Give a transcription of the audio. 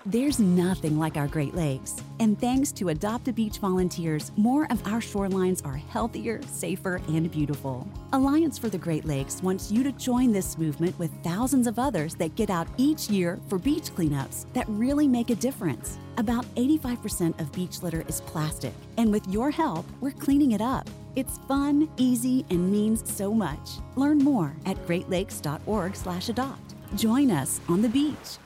There's nothing like our Great Lakes. And thanks to Adopt a Beach volunteers, more of our shorelines are healthier, safer, and beautiful. Alliance for the Great Lakes wants you to join this movement with thousands of others that get out each year for beach cleanups that really make a difference. About 85% of beach litter is plastic, and with your help, we're cleaning it up. It's fun, easy, and means so much. Learn more at greatlakes.org/adopt. Join us on the beach.